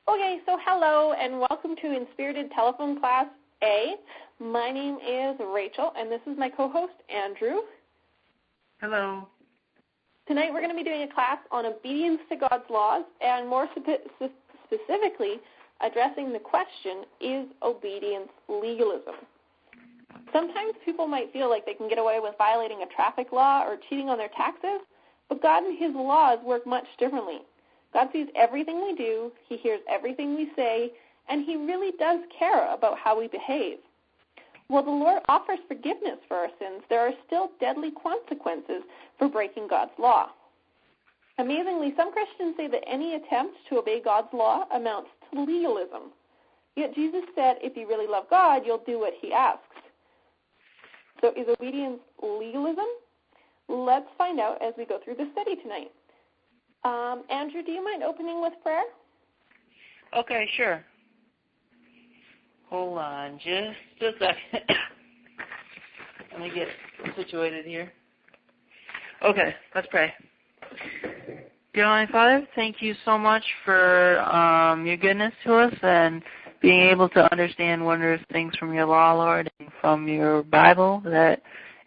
Okay, so hello and welcome to Inspirited Telephone Class A. My name is Rachel, and this is my co-host, Andrew. Hello. Tonight we're going to be doing a class on obedience to God's laws, and more specifically, addressing the question, is obedience legalism? Sometimes people might feel like they can get away with violating a traffic law or cheating on their taxes, but God and His laws work much differently. God sees everything we do, He hears everything we say, and He really does care about how we behave. While the Lord offers forgiveness for our sins, there are still deadly consequences for breaking God's law. Amazingly, some Christians say that any attempt to obey God's law amounts to legalism. Yet Jesus said, if you really love God, you'll do what He asks. So is obedience legalism? Let's find out as we go through the study tonight. Andrew, do you mind opening with prayer? Okay, sure. Hold on just a second. Let me get situated here. Okay, let's pray. Dear Heavenly Father, thank you so much for your goodness to us and being able to understand wondrous things from your law, Lord, and from your Bible that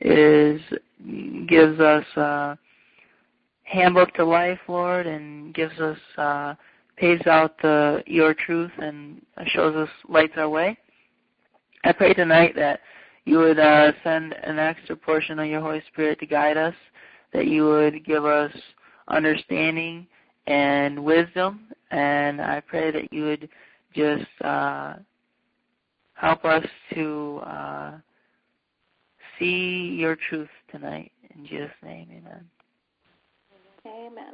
gives us a handbook to life, Lord, and gives us pays out your truth and shows us, lights our way. I pray tonight that you would send an extra portion of your Holy Spirit to guide us, that you would give us understanding and wisdom, and I pray that you would just help us to see your truth tonight. In Jesus' name, amen. Amen.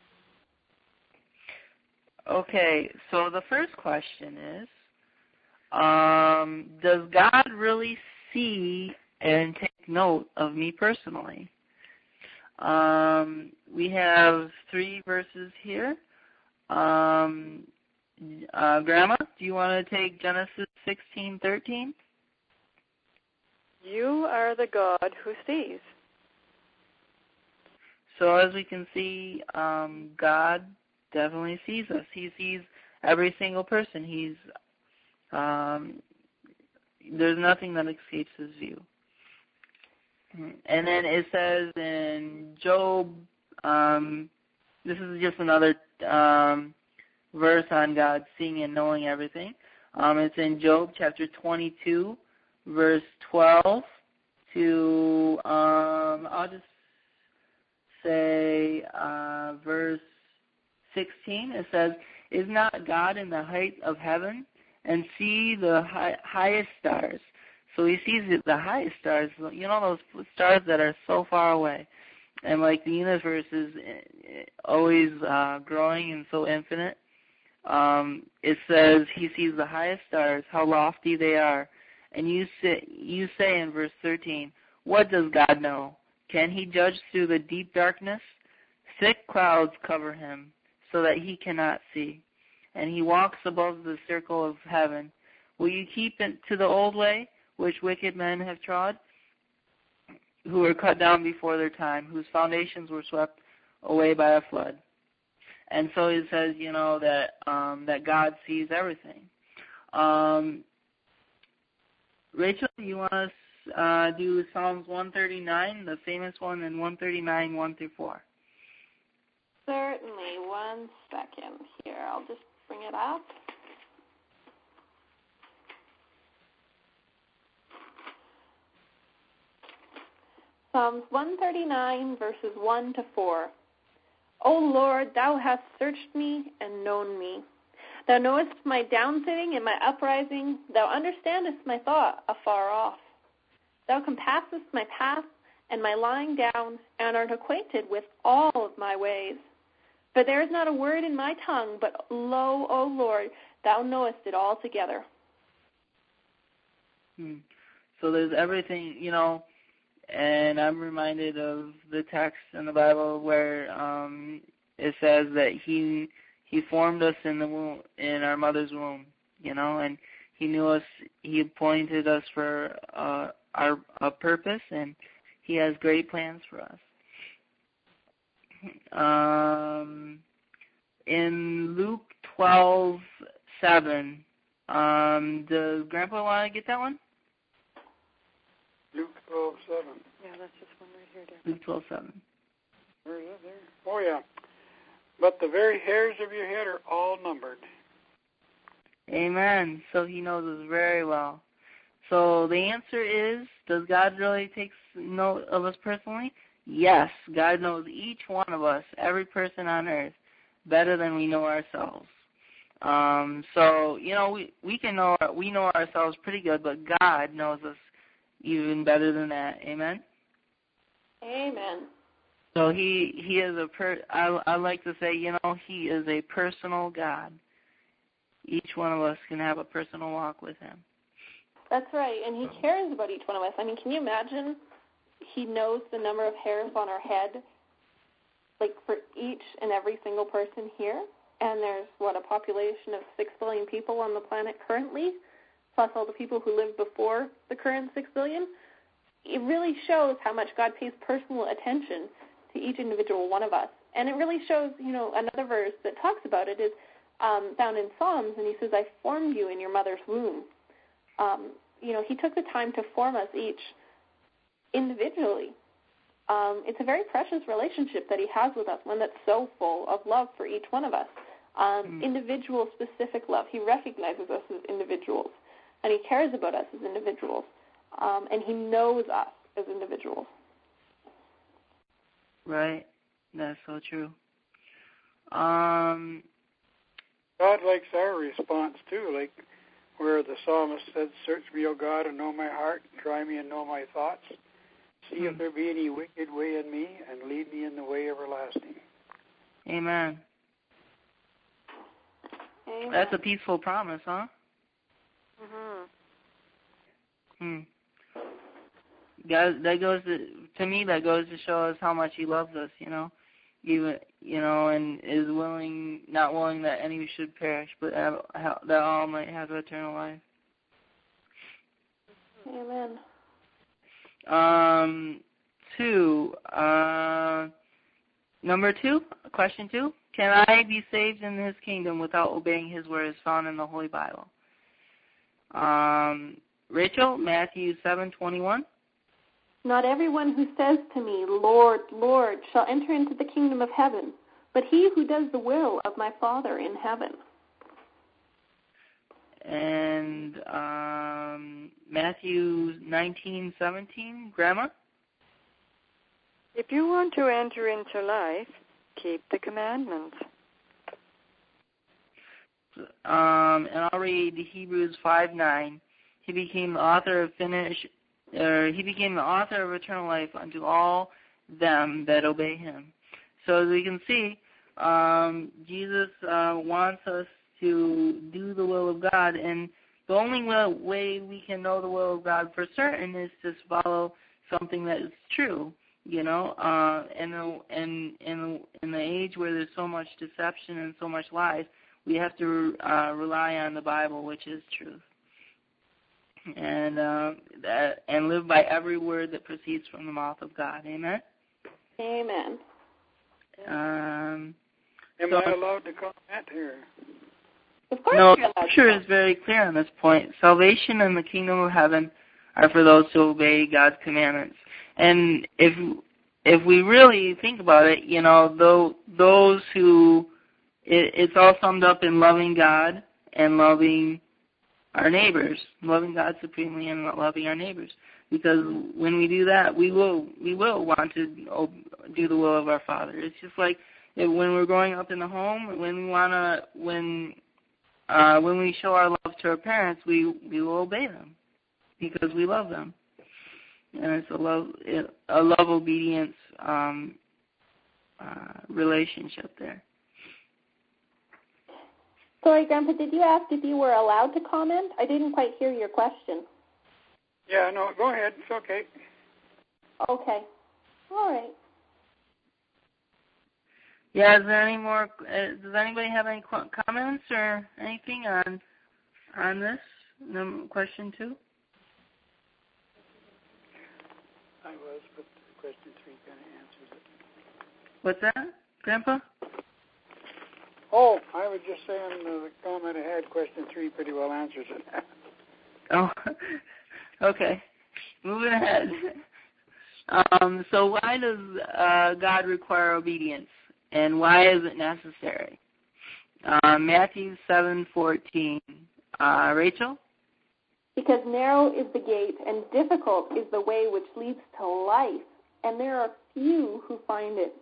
Okay, so the first question is, does God really see and take note of me personally? We have 3 verses here. Grandma, do you want to take Genesis 16:13? You are the God who sees. So as we can see, God definitely sees us. He sees every single person. There's nothing that escapes His view. And then it says in Job, this is just another verse on God seeing and knowing everything. It's in Job chapter 22, verse 12 to, I'll just say verse 16. It says, is not God in the height of heaven, and see the highest stars? So He sees the highest stars, you know, those stars that are so far away. And like the universe is always growing and so infinite, it says He sees the highest stars, how lofty they are. And you say in verse 13, what does God know? Can He judge through the deep darkness? Thick clouds cover Him, so that He cannot see. And He walks above the circle of heaven. Will you keep it to the old way, which wicked men have trod, who were cut down before their time, whose foundations were swept away by a flood? And so it says, you know, that that God sees everything. Rachel, do you want to do Psalms 139, the famous one, and 139, 1-4? Certainly. One second here. I'll just bring it up. Psalms 139, verses 1-4. O Lord, Thou hast searched me and known me. Thou knowest my downsitting and my uprising. Thou understandest my thought afar off. Thou compassest my path and my lying down, and art acquainted with all of my ways. For there is not a word in my tongue, but lo, O Lord, Thou knowest it altogether. So there's everything, you know, and I'm reminded of the text in the Bible where it says that He formed us in the womb, in our mother's womb, you know, and He knew us. He appointed us for a purpose, and He has great plans for us. In Luke 12, 7. Does Grandpa want to get that one? Luke 12:7. Yeah, that's this one right here, dear. Luke 12:7. Where is it there? Oh, yeah. But the very hairs of your head are all numbered. Amen. So he knows us very well. So the answer is, does God really take note of us personally? Yes, God knows each one of us, every person on earth, better than we know ourselves. So, we know ourselves pretty good, but God knows us even better than that. Amen? Amen. So he is I like to say, he is a personal God. Each one of us can have a personal walk with him. That's right, and he cares about each one of us. I mean, can you imagine he knows the number of hairs on our head, like for each and every single person here? And there's, a population of 6 billion people on the planet currently, plus all the people who lived before the current 6 billion. It really shows how much God pays personal attention to each individual one of us. And it really shows, another verse that talks about it is found in Psalms, and he says, I formed you in your mother's womb. He took the time to form us each individually. It's a very precious relationship that he has with us, one that's so full of love for each one of us. Individual specific love. He recognizes us as individuals, and he cares about us as individuals, and he knows us as individuals. Right. That's so true. God likes our response too, like where the psalmist said, search me, O God, and know my heart, try me and know my thoughts. See if there be any wicked way in me, and lead me in the way everlasting. Amen. Amen. That's a peaceful promise, huh? God, that goes to me. That goes to show us how much he loves us, even and is not willing that any should perish, but that all might have eternal life. Amen. 2. Number 2, question 2. Can I be saved in his kingdom without obeying his words found in the Holy Bible? Rachel, Matthew 7:21. Not everyone who says to me, Lord, Lord, shall enter into the kingdom of heaven, but he who does the will of my Father in heaven. And Matthew 19:17, Grandma? If you want to enter into life, keep the commandments. And I'll read Hebrews 5:9. He became the author of eternal life unto all them that obey him. So as we can see, Jesus wants us to do the will of God, and the only way we can know the will of God for certain is to follow something that is true. In the age where there's so much deception and so much lies, we have to rely on the Bible, which is truth, and live by every word that proceeds from the mouth of God. Amen. Amen. Am I allowed to comment here? Of course No, you're allowed Scripture to. is very clear on this point. Salvation and the kingdom of heaven are for those who obey God's commandments. And if we really think about it, those who, it's all summed up in loving God and loving our neighbors, loving God supremely and loving our neighbors. Because when we do that, we will want to do the will of our Father. It's just like when we're growing up in the home, when we show our love to our parents, we will obey them because we love them. And it's a love obedience relationship there. Sorry, Grandpa, did you ask if you were allowed to comment? I didn't quite hear your question. Yeah, no, go ahead. It's okay. Okay. All right. Yeah, is there any more? Does anybody have any comments or anything on this question 2? I was, but question 3 kind of answers it. What's that, Grandpa? Oh, I was just saying the comment I had, question 3 pretty well answers it. Oh, okay. Moving ahead. So why does God require obedience, and why is it necessary? Matthew 7:14. Rachel? Because narrow is the gate, and difficult is the way which leads to life, and there are few who find it.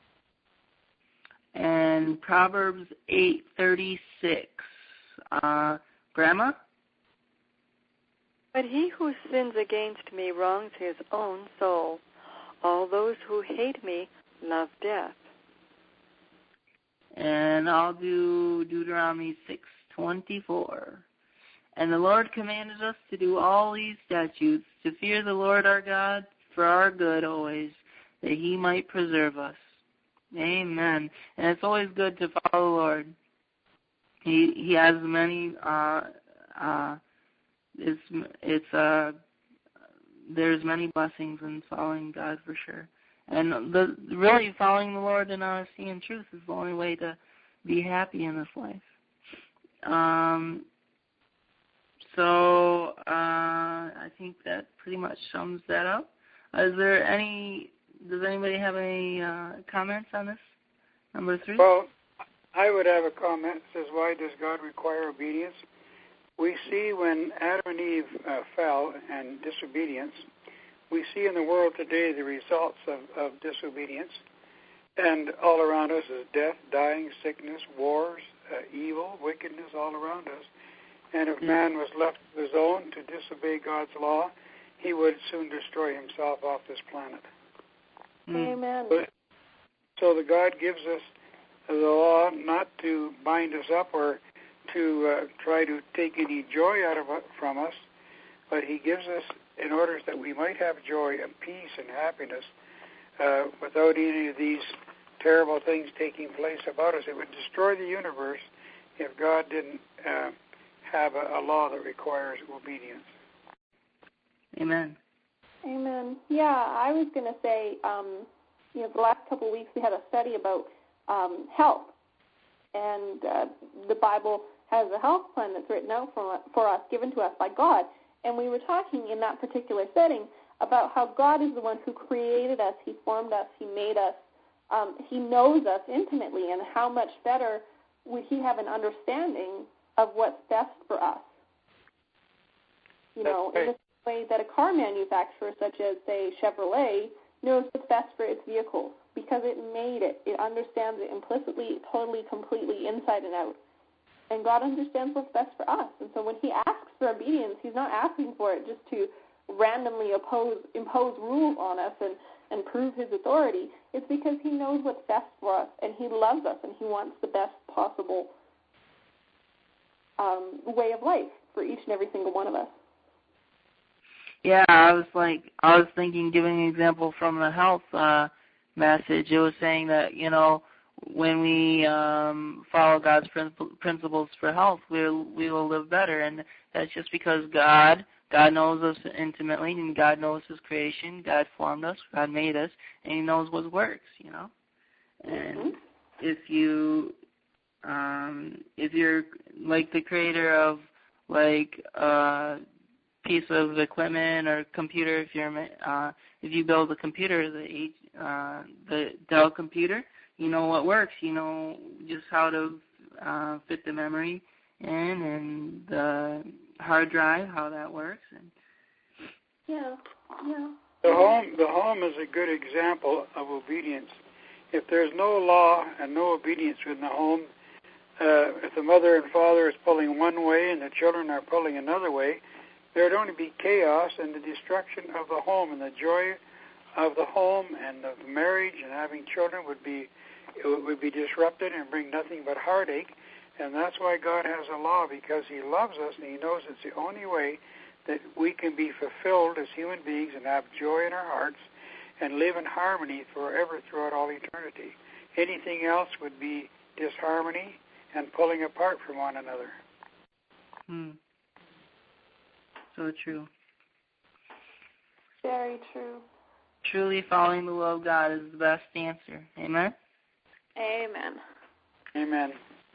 And Proverbs 8:36. Grandma? But he who sins against me wrongs his own soul. All those who hate me love death. And I'll do Deuteronomy 6:24. And the Lord commanded us to do all these statutes, to fear the Lord our God for our good always, that he might preserve us. Amen. And it's always good to follow the Lord. He has many there's many blessings in following God for sure. And really following the Lord in honesty and truth is the only way to be happy in this life. So I think that pretty much sums that up. Does anybody have any comments on this? Number 3? Well, I would have a comment that says, why does God require obedience? We see when Adam and Eve fell and disobedience, we see in the world today the results of disobedience. And all around us is death, dying, sickness, wars, evil, wickedness all around us. And if man was left to his own to disobey God's law, he would soon destroy himself off this planet. Amen. So the God gives us the law not to bind us up or to try to take any joy out of it from us, but he gives us in order that we might have joy and peace and happiness without any of these terrible things taking place about us. It would destroy the universe if God didn't have a law that requires obedience. Amen. Amen. Yeah, I was going to say, the last couple of weeks we had a study about health, and the Bible has a health plan that's written out for us, given to us by God. And we were talking in that particular setting about how God is the one who created us, he formed us, he made us, he knows us intimately, and how much better would he have an understanding of what's best for us. In the way that a car manufacturer, such as, say, Chevrolet, knows what's best for its vehicles because it made it. It understands it implicitly, totally, completely, inside and out. And God understands what's best for us. And so when he asks for obedience, he's not asking for it just to randomly impose rules on us and prove his authority. It's because he knows what's best for us, and he loves us, and he wants the best possible way of life for each and every single one of us. Yeah, I was thinking, giving an example from the health message. It was saying that, when we follow God's principles for health, we will live better, and that's just because God knows us intimately, and God knows his creation. God formed us, God made us, and he knows what works, And if you're like the creator of piece of equipment or computer, if you build a computer, the Dell computer, you know what works, you know just how to fit the memory in and the hard drive, how that works. And yeah. The home is a good example of obedience. If there's no law and no obedience in the home, if the mother and father is pulling one way and the children are pulling another way, there would only be chaos and the destruction of the home, and the joy of the home and of marriage and having children would be disrupted and bring nothing but heartache. And that's why God has a law, because he loves us and he knows it's the only way that we can be fulfilled as human beings and have joy in our hearts and live in harmony forever throughout all eternity. Anything else would be disharmony and pulling apart from one another. So true. Very true. Truly following the will of God is the best answer. Amen? Amen. Amen.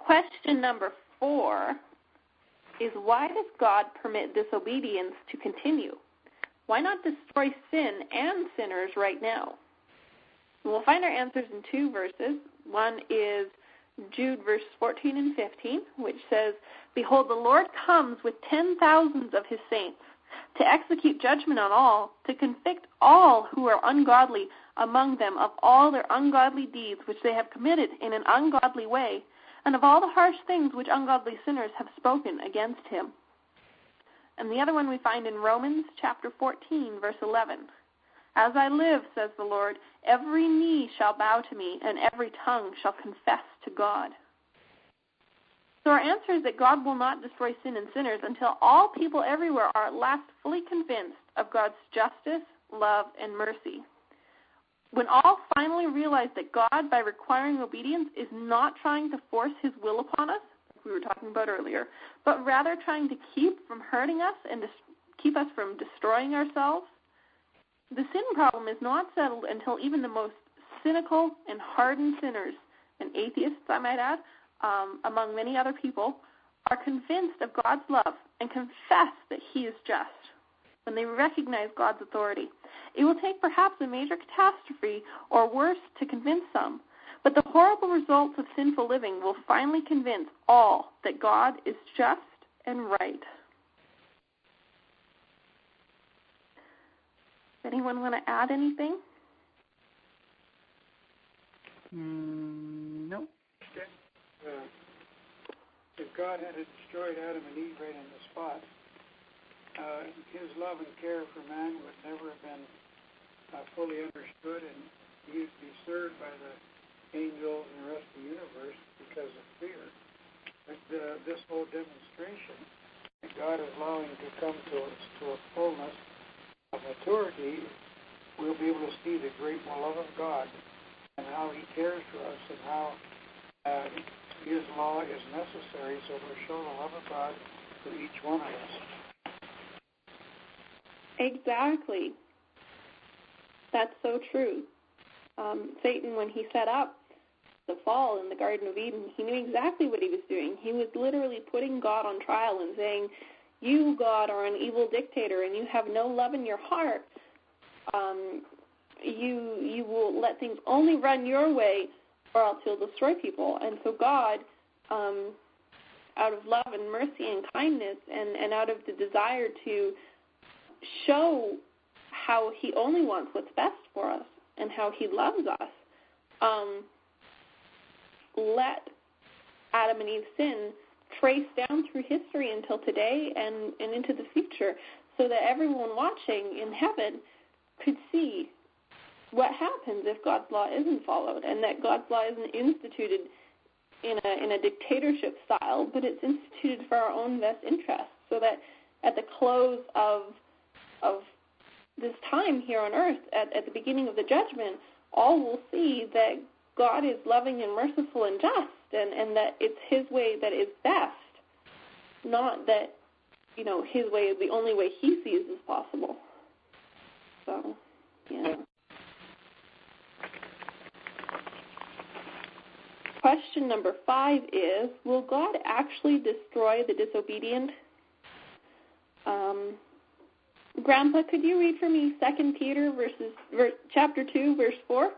Question number 4 is, why does God permit disobedience to continue? Why not destroy sin and sinners right now? And we'll find our answers in 2 verses. One is Jude verse 14 and 15, which says, "Behold, the Lord comes with 10,000s of his saints, to execute judgment on all, to convict all who are ungodly among them of all their ungodly deeds which they have committed in an ungodly way, and of all the harsh things which ungodly sinners have spoken against him." And the other one we find in Romans chapter 14, verse 11. "As I live, says the Lord, every knee shall bow to me, and every tongue shall confess to God." So our answer is that God will not destroy sin and sinners until all people everywhere are at last fully convinced of God's justice, love, and mercy. When all finally realize that God, by requiring obedience, is not trying to force his will upon us, like we were talking about earlier, but rather trying to keep from hurting us and keep us from destroying ourselves, the sin problem is not settled until even the most cynical and hardened sinners, and atheists, I might add, among many other people, are convinced of God's love and confess that he is just, when they recognize God's authority. It will take perhaps a major catastrophe or worse to convince some, but the horrible results of sinful living will finally convince all that God is just and right. Does anyone want to add anything? No. If God had destroyed Adam and Eve right in the spot, his love and care for man would never have been fully understood, and he would be served by the angels and the rest of the universe because of fear. But this whole demonstration that God is allowing to come to a fullness of maturity, we'll be able to see the great love of God and how he cares for us and how his law is necessary so to show the love of God to each one of us. Exactly. That's so true. Satan, when he set up the fall in the Garden of Eden, he knew exactly what he was doing. He was literally putting God on trial and saying, "You, God, are an evil dictator, and you have no love in your heart. You will let things only run your way, or else you'll destroy people." And so God, out of love and mercy and kindness, and out of the desire to show how he only wants what's best for us and how he loves us, let Adam and Eve's sin trace down through history until today and into the future, so that everyone watching in heaven could see what happens if God's law isn't followed, and that God's law isn't instituted in a dictatorship style, but it's instituted for our own best interests, so that at the close of this time here on earth, at the beginning of the judgment, all will see that God is loving and merciful and just, and that it's his way that is best, not that, his way is the only way he sees is possible. So, yeah. Question number 5 is, will God actually destroy the disobedient? Grandpa, could you read for me 2 Peter chapter 2, verse 4?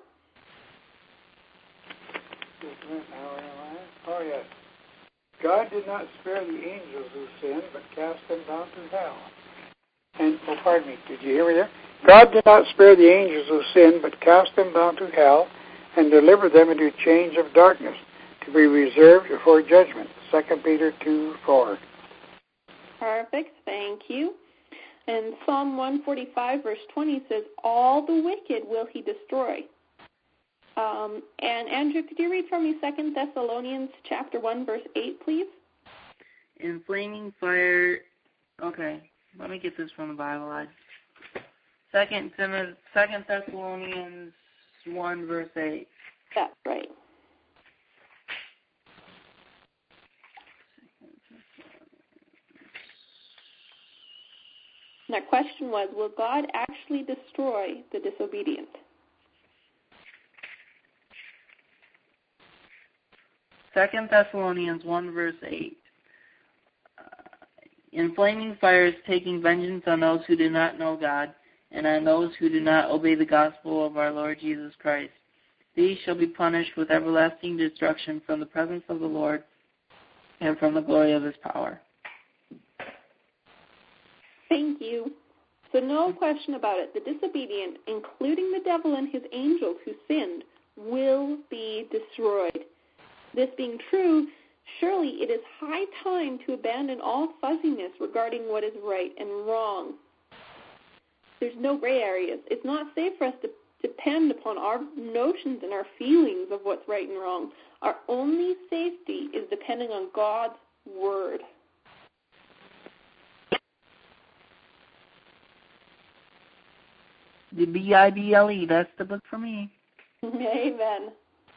Oh, yes. God did not spare the angels who sinned, but cast them down to hell. Pardon me, did you hear me there? God did not spare the angels who sinned, but cast them down to hell and delivered them into chains of darkness to be reserved before judgment. 2 Peter 2:4. Perfect, thank you. And Psalm 145, verse 20 says, "All the wicked will he destroy." And Andrew, could you read for me 2 Thessalonians chapter 1, verse 8, please? In flaming fire, okay, let me get this from the Bible. 2 Thessalonians 1, verse 8. That's right. And our question was, will God actually destroy the disobedient? 2 Thessalonians 1, verse 8. In flaming fires, taking vengeance on those who do not know God, and on those who do not obey the gospel of our Lord Jesus Christ. These shall be punished with everlasting destruction from the presence of the Lord and from the glory of his power. Thank you. So no question about it. The disobedient, including the devil and his angels who sinned, will be destroyed. This being true, surely it is high time to abandon all fuzziness regarding what is right and wrong. There's no gray areas. It's not safe for us to depend upon our notions and our feelings of what's right and wrong. Our only safety is depending on God's Word. The Bible, that's the book for me. Amen.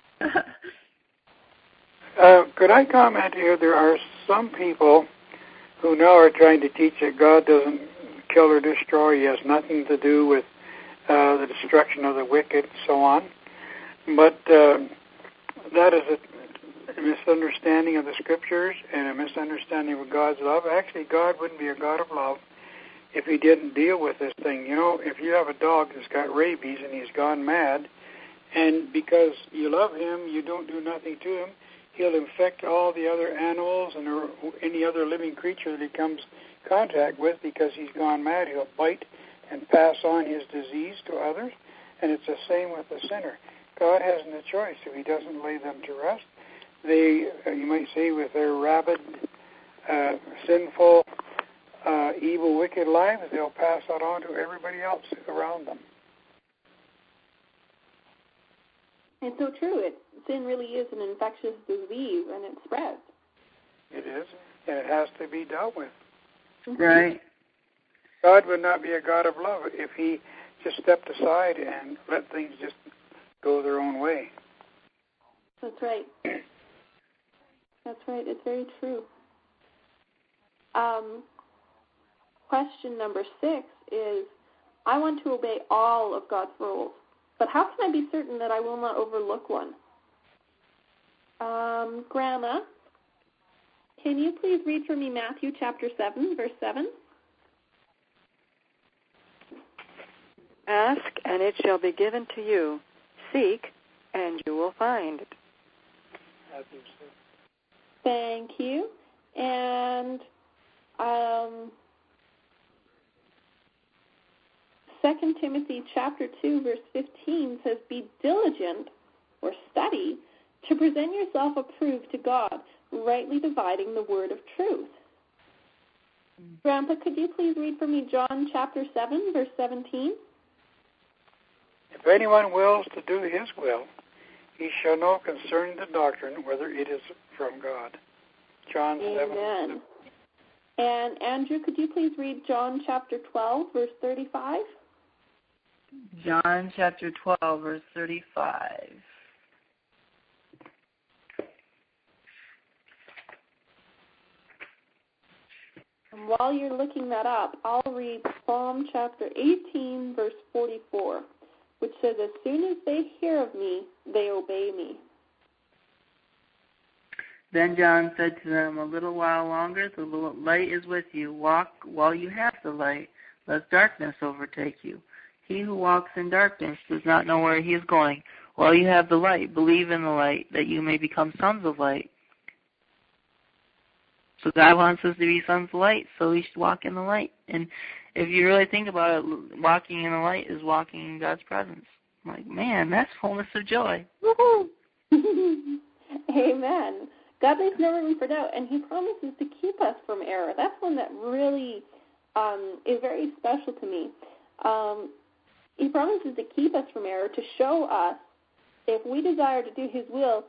Could I comment here? There are some people who now are trying to teach that God doesn't kill or destroy. He has nothing to do with the destruction of the wicked and so on. But that is a misunderstanding of the Scriptures and a misunderstanding of God's love. Actually, God wouldn't be a God of love if he didn't deal with this thing. You know, if you have a dog that's got rabies and he's gone mad, and because you love him, you don't do nothing to him, he'll infect all the other animals and any other living creature that he comes in contact with because he's gone mad. He'll bite and pass on his disease to others, and it's the same with the sinner. God has no choice if he doesn't lay them to rest. They, you might say, with their rabid, sinful, evil, wicked lives, they'll pass that on to everybody else around them. It's so true. Sin really is an infectious disease, and it spreads. It is, and it has to be dealt with. Right. God would not be a God of love if he just stepped aside and let things just go their own way. That's right. That's right. It's very true. Question number 6 is, I want to obey all of God's rules, but how can I be certain that I will not overlook one? Grandma, can you please read for me Matthew chapter 7, verse 7? Ask, and it shall be given to you. Seek, and you will find. Thank you. And 2 Timothy chapter 2, verse 15 says, be diligent, or study, to present yourself approved to God, rightly dividing the word of truth. Grandpa, could you please read for me John chapter 7, verse 17? If anyone wills to do his will, he shall know concerning the doctrine whether it is from God. John 7. Amen. And Andrew, could you please read John chapter 12, verse 35? John chapter 12, verse 35. And while you're looking that up, I'll read Psalm chapter 18, verse 44, which says, as soon as they hear of me, they obey me. Then John said to them, a little while longer, the light is with you. Walk while you have the light, lest darkness overtake you. He who walks in darkness does not know where he is going. While you have the light, believe in the light, that you may become sons of light. So God wants us to be sons of light, so we should walk in the light. And if you really think about it, walking in the light is walking in God's presence. I'm like, man, that's fullness of joy. Woohoo! Amen. God leaves no room for doubt, and he promises to keep us from error. That's one that really is very special to me. He promises to keep us from error, to show us if we desire to do his will,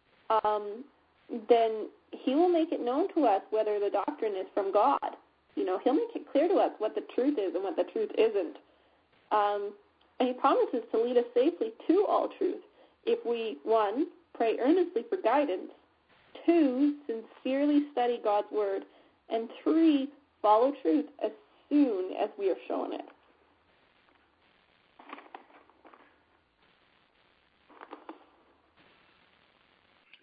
then he will make it known to us whether the doctrine is from God. You know, he'll make it clear to us what the truth is and what the truth isn't. And he promises to lead us safely to all truth if we, 1, pray earnestly for guidance, 2, sincerely study God's word, and 3, follow truth as soon as we are shown it.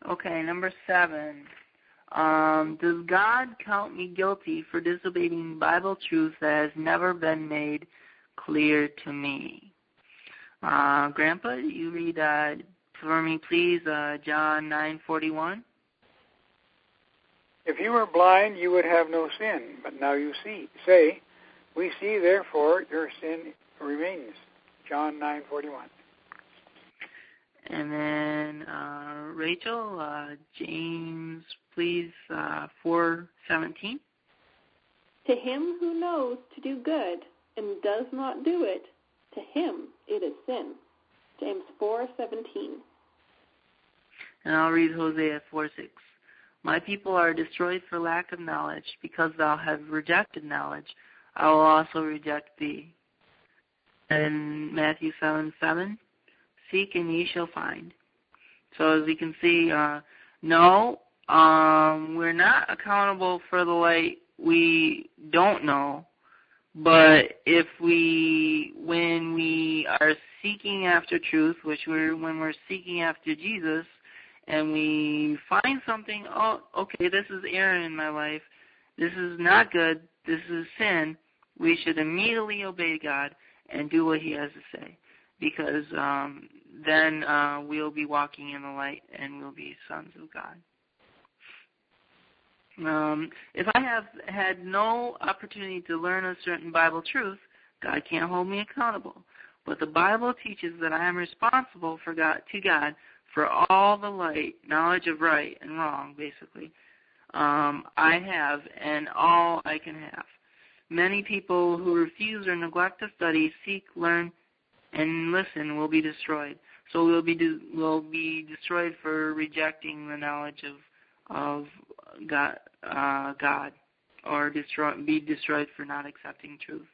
Okay, number 7. Does God count me guilty for disobeying Bible truth that has never been made clear to me? Grandpa, you read for me, please, John 9:41. If you were blind, you would have no sin, but now you see. Say, we see, therefore, your sin remains. John 9:41. And then Rachel, James, please, 4:17. To him who knows to do good and does not do it, to him it is sin. James 4:17. And I'll read Hosea 4:6. My people are destroyed for lack of knowledge. Because thou hast rejected knowledge, I will also reject thee. And Matthew 7:7. Seek and ye shall find. So as you can see, no, we're not accountable for the light we don't know. But when we are seeking after truth, when we're seeking after Jesus, and we find something, oh, okay, this is error in my life, this is not good, this is sin, we should immediately obey God and do what he has to say. Because then we'll be walking in the light and we'll be sons of God. If I have had no opportunity to learn a certain Bible truth, God can't hold me accountable. But the Bible teaches that I am responsible to God for all the light, knowledge of right and wrong, basically, I have and all I can have. Many people who refuse or neglect to study, seek, learn, and listen will be destroyed. So we'll be destroyed for rejecting the knowledge of God, or be destroyed for not accepting truth.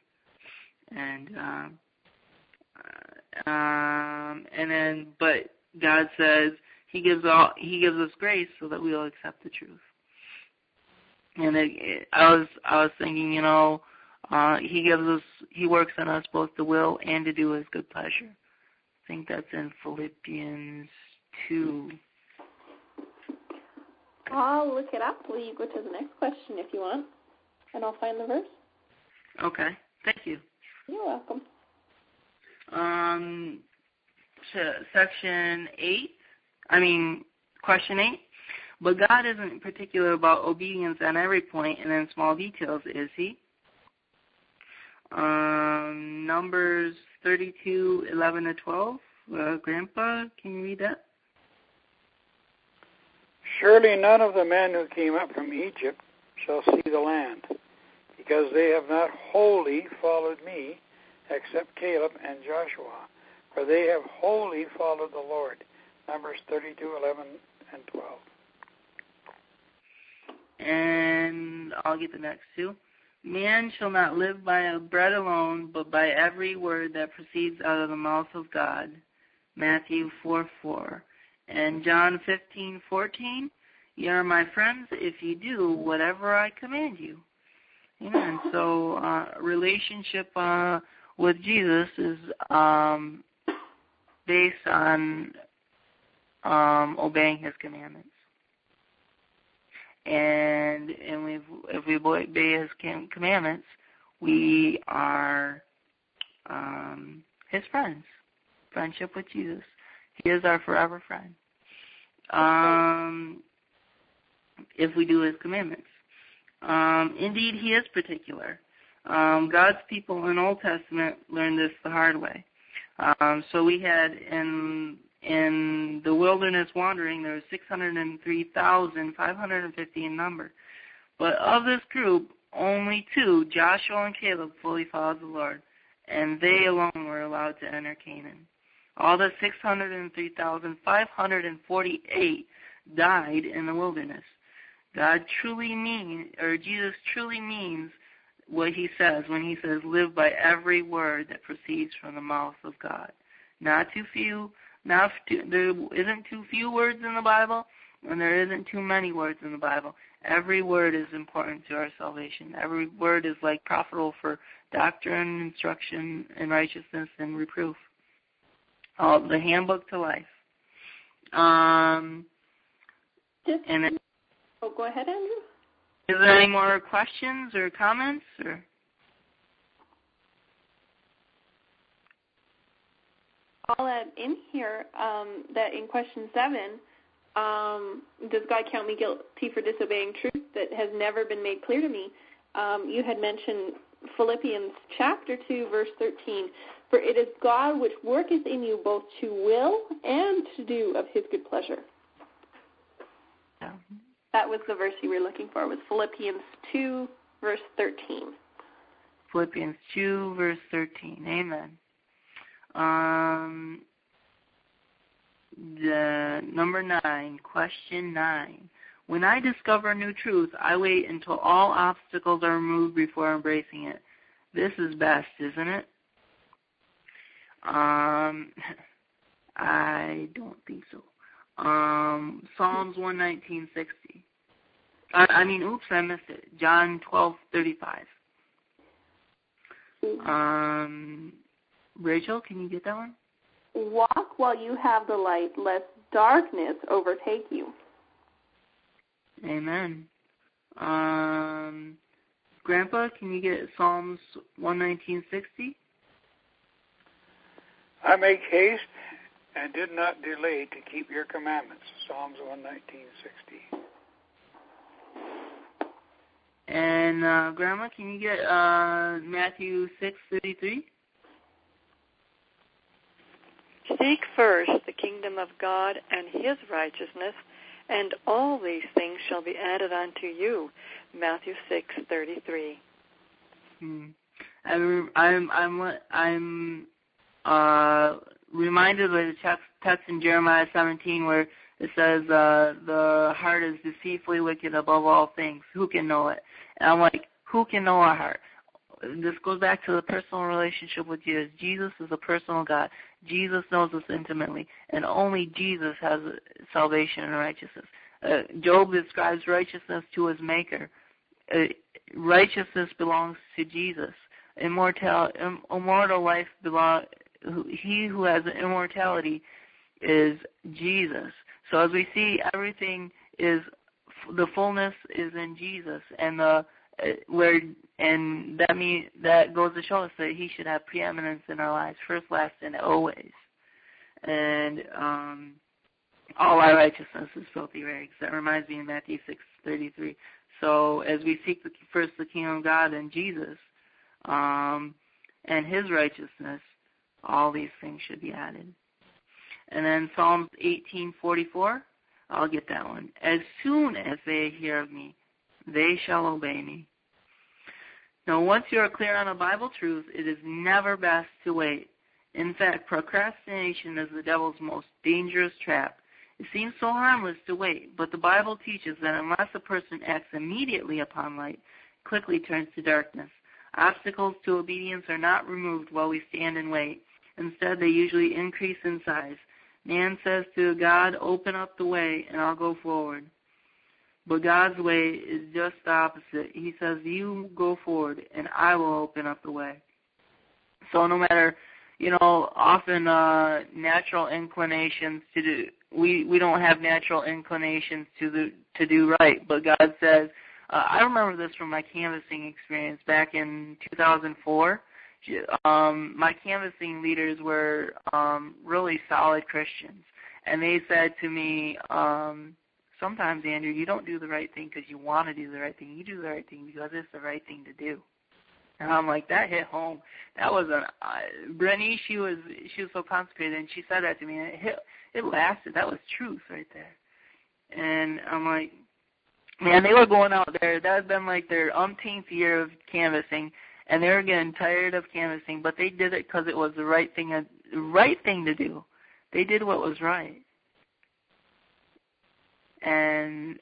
But God says He gives us grace so that we'll accept the truth. And I was thinking, He works on us both to will and to do His good pleasure. I think that's in Philippians 2. I'll look it up. Will you go to the next question if you want? And I'll find the verse. Okay. Thank you. You're welcome. Question 8. But God isn't particular about obedience on every point and in small details, is He? Numbers 32:11-12. Grandpa, can you read that? Surely none of the men who came up from Egypt shall see the land, because they have not wholly followed me, except Caleb and Joshua, for they have wholly followed the Lord. Numbers 32:11-12. And I'll get the next two. Man shall not live by bread alone, but by every word that proceeds out of the mouth of God. Matthew 4:4. And John 15:14. Ye are my friends if you do whatever I command you. And so relationship with Jesus is based on obeying His commandments. And if we obey His commandments, we are His friends. Friendship with Jesus. He is our forever friend. If we do His commandments. Indeed, He is particular. God's people in Old Testament learned this the hard way. So we had in the wilderness wandering, there was 603,550 in number. But of this group, only 2, Joshua and Caleb, fully followed the Lord, and they alone were allowed to enter Canaan. All the 603,548 died in the wilderness. Jesus truly means what He says when He says, live by every word that proceeds from the mouth of God. Not too few. There isn't too few words in the Bible, and there isn't too many words in the Bible. Every word is important to our salvation. Every word is profitable for doctrine, instruction, and righteousness and reproof. The handbook to life. Go ahead, Andrew. Is there any more questions or comments? Or I'll add in here that in question 7, does God count me guilty for disobeying truth that has never been made clear to me? You had mentioned Philippians chapter 2, verse 13. For it is God which worketh in you both to will and to do of his good pleasure. Yeah. That was the verse you were looking for, was Philippians 2, verse 13. Philippians 2, verse 13. Amen. The number 9, question 9. When I discover new truth, I wait until all obstacles are removed before embracing it. This is best, isn't it? I don't think so. Psalms 119:60. I missed it. John 12:35. Rachel, can you get that one? Walk while you have the light, lest darkness overtake you. Amen. Grandpa, can you get Psalms 119:60? I make haste and did not delay to keep your commandments. Psalms 119:60. And Grandma, can you get Matthew 6:33? Seek first the kingdom of God and his righteousness, and all these things shall be added unto you. Matthew 6:33. I'm reminded of the text in Jeremiah 17 where it says the heart is deceitfully wicked above all things. Who can know it? And I'm like, who can know our heart? This goes back to the personal relationship with Jesus. Jesus is a personal God. Jesus knows us intimately, and only Jesus has salvation and righteousness. Job describes righteousness to his Maker. Righteousness belongs to Jesus. Immortal life belongs. He who has immortality is Jesus. So as we see, everything is the fullness is in Jesus, and that goes to show us that he should have preeminence in our lives, first, last, and always. And all our righteousness is filthy rags. That reminds me of Matthew 6:33. So as we seek first the kingdom of God and Jesus and his righteousness, all these things should be added. And then Psalms 18:44, I'll get that one. As soon as they hear of me, they shall obey me. Now, once you are clear on a Bible truth, it is never best to wait. In fact, procrastination is the devil's most dangerous trap. It seems so harmless to wait, but the Bible teaches that unless a person acts immediately upon light, it quickly turns to darkness. Obstacles to obedience are not removed while we stand and wait. Instead, they usually increase in size. Man says to God, open up the way and I'll go forward. But God's way is just the opposite. He says, you go forward and I will open up the way. So no matter, often natural inclinations to do, we don't have natural inclinations to do right. But God says, I remember this from my canvassing experience back in 2004. My canvassing leaders were really solid Christians. And they said to me, sometimes, Andrew, you don't do the right thing because you want to do the right thing. You do the right thing because it's the right thing to do. And I'm like, that hit home. That was Brenny, she was so consecrated, and she said that to me, and it lasted. That was truth right there. And I'm like, man, they were going out there. That had been like their umpteenth year of canvassing, and they were getting tired of canvassing, but they did it because it was the right thing to do. They did what was right. And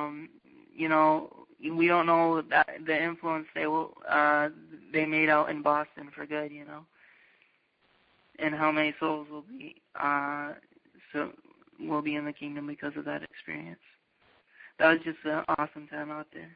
we don't know that the influence they made out in Boston for good, and how many souls will be in the kingdom because of that experience. That was just an awesome time out there.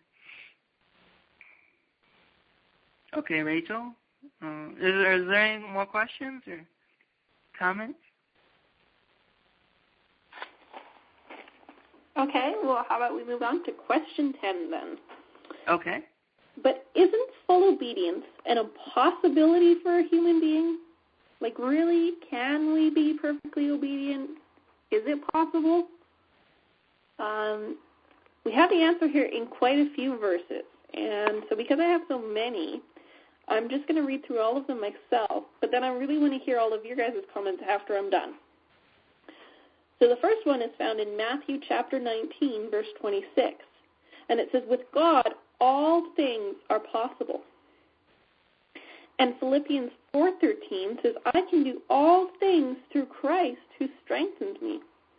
Okay, Rachel, is there any more questions or comments? Okay, well, how about we move on to question 10 then? Okay. But isn't full obedience an impossibility for a human being? Like, really, can we be perfectly obedient? Is it possible? We have the answer here in quite a few verses. And so because I have so many, I'm just going to read through all of them myself. But then I really want to hear all of your guys' comments after I'm done. So the first one is found in Matthew chapter 19, verse 26. And it says, with God, all things are possible. And Philippians 4:13 says, I can do all things through Christ who strengthens me.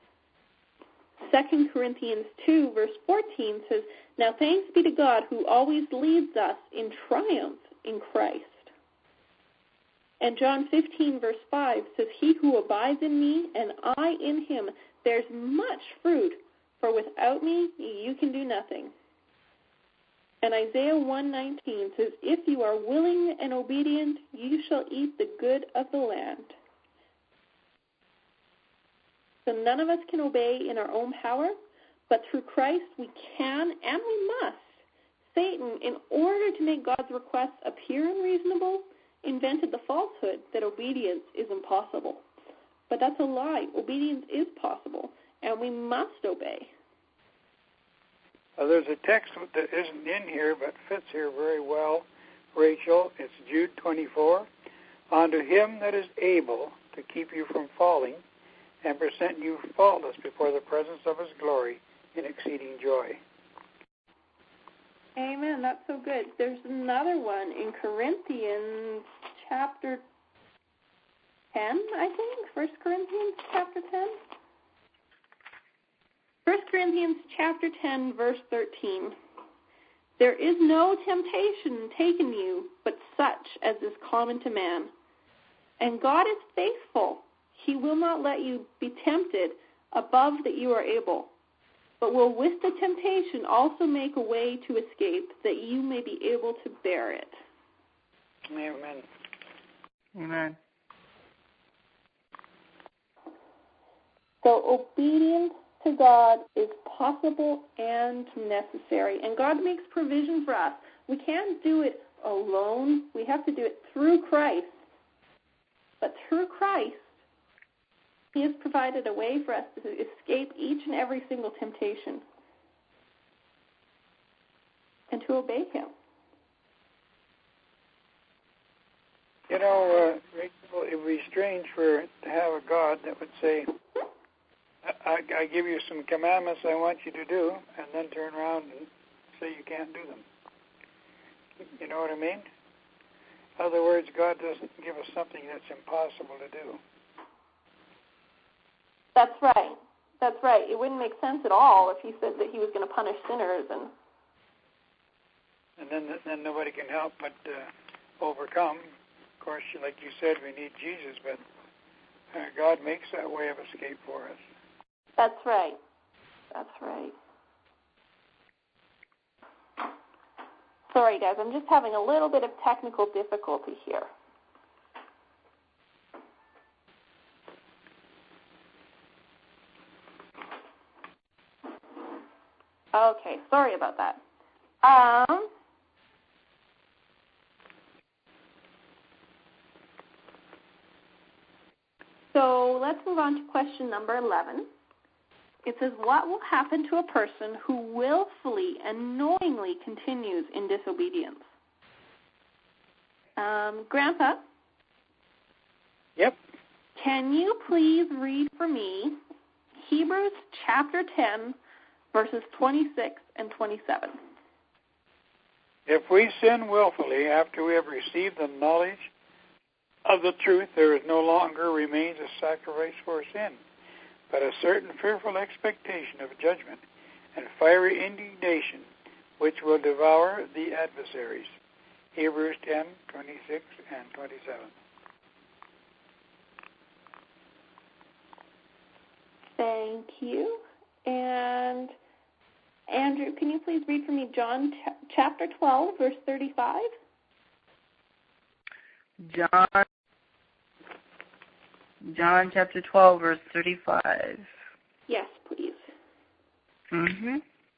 2 Corinthians 2, verse 14 says, now thanks be to God who always leads us in triumph in Christ. And John 15, verse 5 says, he who abides in me and I in him bears much fruit, for without me you can do nothing. And Isaiah 1:19 says, if you are willing and obedient, you shall eat the good of the land. So none of us can obey in our own power, but through Christ we can and we must. Satan, in order to make God's requests appear unreasonable, invented the falsehood that obedience is impossible. But that's a lie. Obedience is possible, and we must obey. There's a text that isn't in here but fits here very well, Rachel. It's Jude 24. Unto him that is able to keep you from falling and present you faultless before the presence of his glory in exceeding joy. Amen. That's so good. There's another one in Corinthians chapter 10, I think. 1 Corinthians chapter 10. 1 Corinthians chapter 10, verse 13. There is no temptation taken you, but such as is common to man. And God is faithful. He will not let you be tempted above that you are able, but will with the temptation also make a way to escape, that you may be able to bear it. Amen. Amen. So obedience to God is possible and necessary, and God makes provision for us. We can't do it alone. We have to do it through Christ. But through Christ, He has provided a way for us to escape each and every single temptation and to obey Him. You know, Rachel, it would be strange to have a God that would say, I give you some commandments I want you to do, and then turn around and say you can't do them. You know what I mean? In other words, God doesn't give us something that's impossible to do. That's right. That's right. It wouldn't make sense at all if He said that He was going to punish sinners. And then nobody can help but overcome. Of course, like you said, we need Jesus, but God makes that way of escape for us. That's right. That's right. Sorry, guys. I'm just having a little bit of technical difficulty here. Okay, sorry about that. So let's move on to question number 11. It says, what will happen to a person who willfully and knowingly continues in disobedience? Grandpa? Yep. Can you please read for me Hebrews chapter 10, verses 26 and 27? If we sin willfully after we have received the knowledge of the truth, there is no longer remains a sacrifice for sin, but a certain fearful expectation of judgment and fiery indignation, which will devour the adversaries. Hebrews 10, 26 and 27. Thank you. And Andrew, can you please read for me John chapter 12, verse 35? John chapter 12, verse 35. Yes, please. Mm-hmm.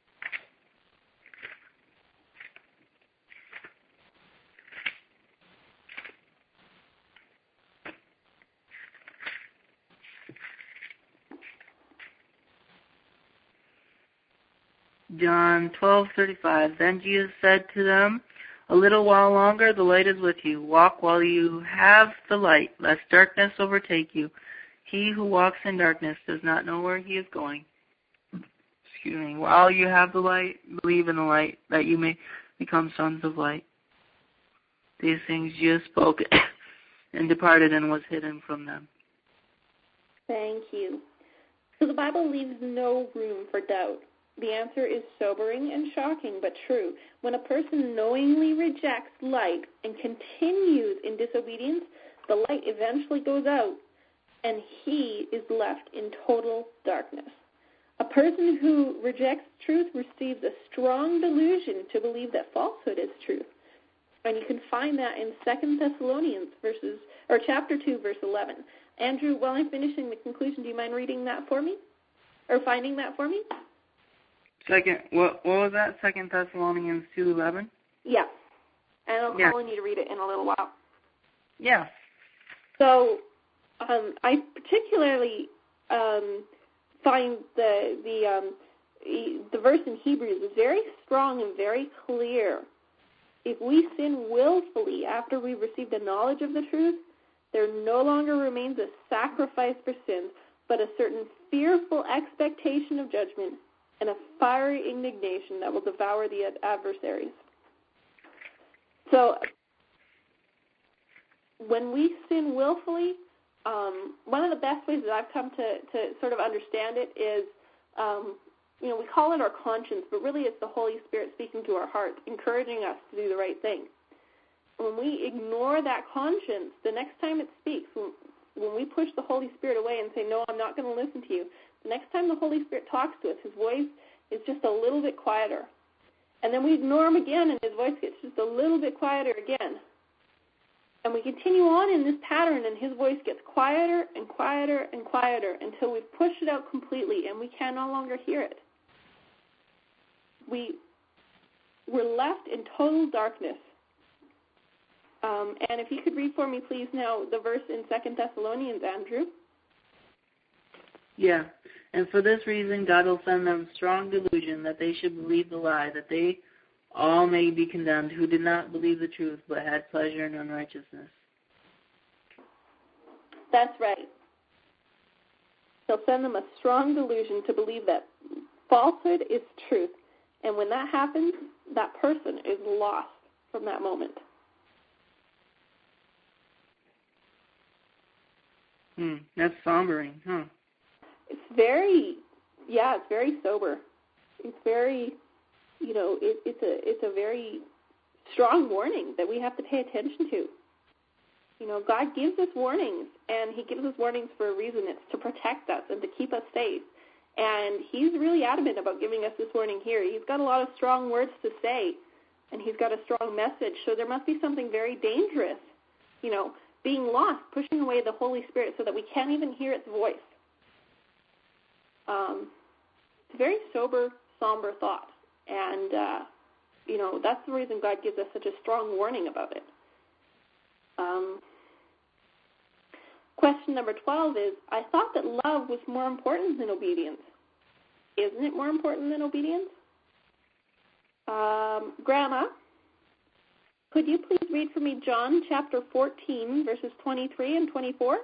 John 12:35. Then Jesus said to them, "A little while longer, the light is with you. Walk while you have the light, lest darkness overtake you. He who walks in darkness does not know where he is going." Excuse me. While you have the light, believe in the light, that you may become sons of light. These things Jesus spoke and departed and was hidden from them. Thank you. So the Bible leaves no room for doubt. The answer is sobering and shocking, but true. When a person knowingly rejects light and continues in disobedience, the light eventually goes out, and he is left in total darkness. A person who rejects truth receives a strong delusion to believe that falsehood is truth. And you can find that in 2 Thessalonians chapter 2, verse 11. Andrew, while I'm finishing the conclusion, do you mind reading that for me? Or finding that for me? What was that? 2 Thessalonians 2:11? Yeah. And I'll call on you to read it in a little while. Yeah. So I particularly find the verse in Hebrews is very strong and very clear. If we sin willfully after we've received the knowledge of the truth, there no longer remains a sacrifice for sins, but a certain fearful expectation of judgment and a fiery indignation that will devour the adversaries. So when we sin willfully, one of the best ways that I've come to sort of understand it is, we call it our conscience, but really it's the Holy Spirit speaking to our hearts, encouraging us to do the right thing. When we ignore that conscience, the next time it speaks, when we push the Holy Spirit away and say, no, I'm not going to listen to you, the next time the Holy Spirit talks to us, his voice is just a little bit quieter. And then we ignore him again, and his voice gets just a little bit quieter again. And we continue on in this pattern, and his voice gets quieter and quieter and quieter until we've pushed it out completely, and we can no longer hear it. We're left in total darkness. And if you could read for me, please, now the verse in 2 Thessalonians, Andrew. Yeah. And for this reason, God will send them strong delusion that they should believe the lie, that they all may be condemned who did not believe the truth but had pleasure in unrighteousness. That's right. He'll send them a strong delusion to believe that falsehood is truth. And when that happens, that person is lost from that moment. That's sombering, huh? It's very sober. It's very, it's a very strong warning that we have to pay attention to. God gives us warnings, and he gives us warnings for a reason. It's to protect us and to keep us safe. And he's really adamant about giving us this warning here. He's got a lot of strong words to say, and he's got a strong message. So there must be something very dangerous, being lost, pushing away the Holy Spirit so that we can't even hear its voice. It's a very sober, somber thought. And, that's the reason God gives us such a strong warning about it. Question number 12 is, I thought that love was more important than obedience. Isn't it more important than obedience? Grandma, could you please read for me John chapter 14, verses 23 and 24?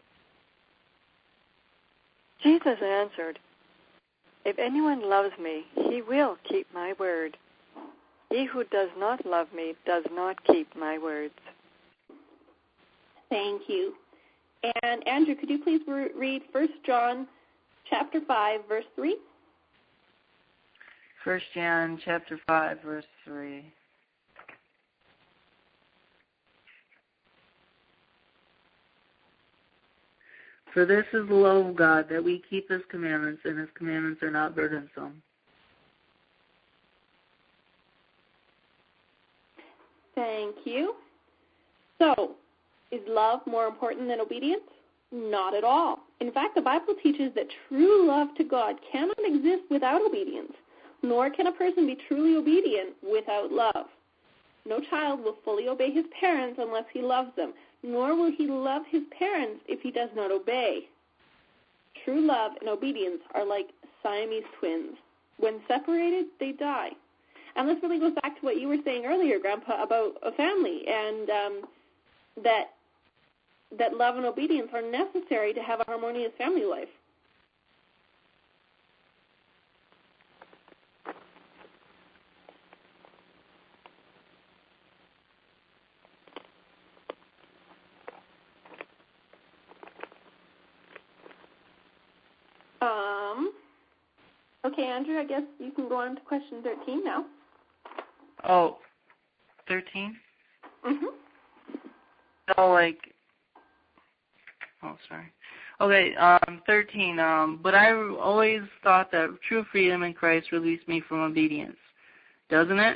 Jesus answered, "If anyone loves me, he will keep my word. He who does not love me does not keep my words." Thank you. And Andrew, could you please read 1 John chapter 5, verse 3? 1 John chapter 5, verse 3. For this is the love of God, that we keep his commandments, and his commandments are not burdensome. Thank you. So, is love more important than obedience? Not at all. In fact, the Bible teaches that true love to God cannot exist without obedience, nor can a person be truly obedient without love. No child will fully obey his parents unless he loves them, nor will he love his parents if he does not obey. True love and obedience are like Siamese twins. When separated, they die. And this really goes back to what you were saying earlier, Grandpa, about a family, and that love and obedience are necessary to have a harmonious family life. Okay, Andrew, I guess you can go on to question 13 now. Oh, 13? Mm-hmm. Oh, sorry. Okay, 13. But I always thought that true freedom in Christ released me from obedience. Doesn't it?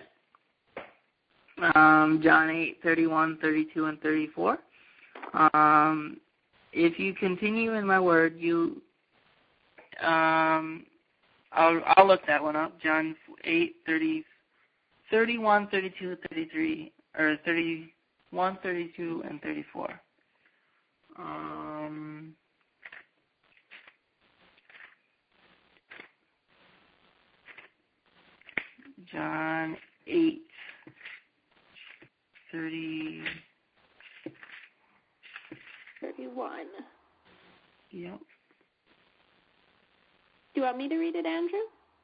John 8, 31, 32, and 34. If you continue in my word, you... I'll look that one up. John 8, 31, 32, 33, or 31, 32, and 34. John 8, 30. 31. Yep. Do you want me to read it, Andrew?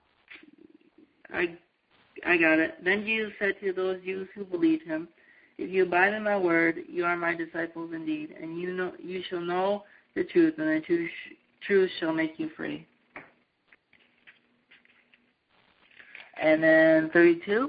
I got it. Then Jesus said to those Jews who believed him, "If you abide in my word, you are my disciples indeed, and you shall know the truth, and the truth shall make you free." And then 32,